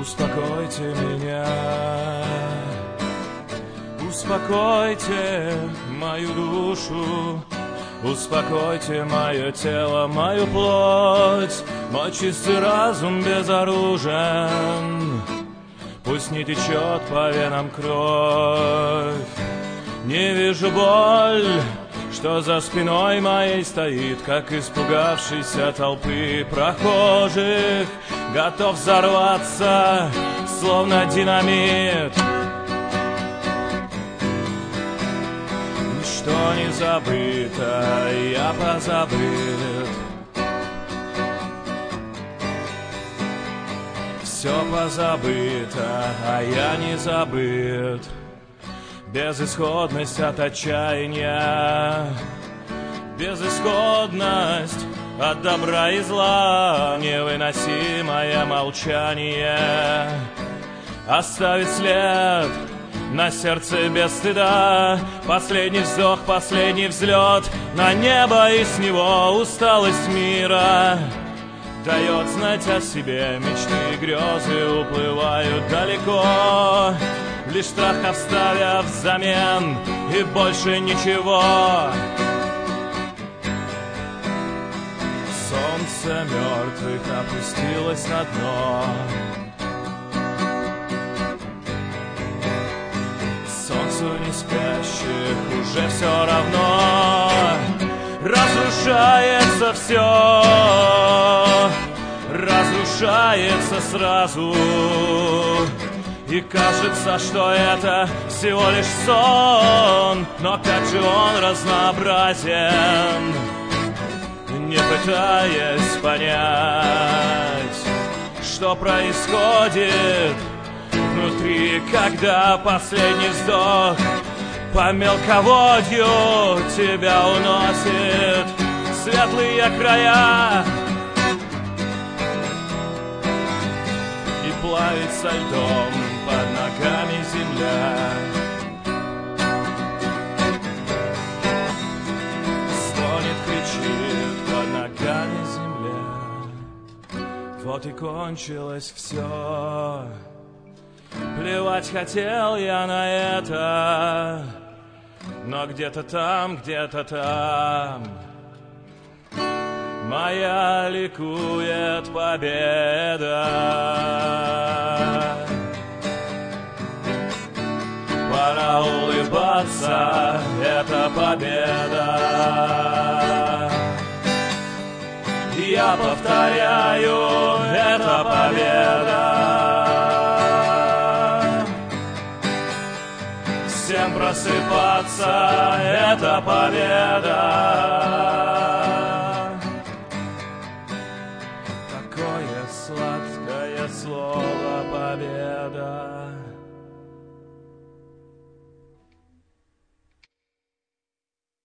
Успокойте меня, успокойте мою душу, успокойте мое тело, мою плоть, мой чистый разум безоружен. Пусть не течет по венам кровь. Не вижу боль, что за спиной моей стоит, как испугавшийся толпы прохожих, готов взорваться, словно динамит. Ничто не забыто, я позабыт. Все позабыто, а я не забыт. Безысходность от отчаяния, безысходность от добра и зла, невыносимое молчание оставит след на сердце без стыда. Последний вздох, последний взлет на небо, и с него усталость мира дает знать о себе. Мечты и грезы уплывают далеко, лишь страх оставя взамен, и больше ничего. Солнце мертвых опустилось на дно. Солнцу не спящих уже все равно. Разрушается все, разрушается сразу. И кажется, что это всего лишь сон, но как же он разнообразен, не пытаясь понять, что происходит внутри, когда последний вздох по мелководью тебя уносит в светлые края и плавится льдом под ногами земля. Стонет, кричит под ногами земля. Вот и кончилось все. Плевать хотел я на это, но где-то там моя ликует победа. Пора улыбаться, это победа. Я повторяю, это победа. Всем просыпаться, это победа. Такое сладкое слово победа.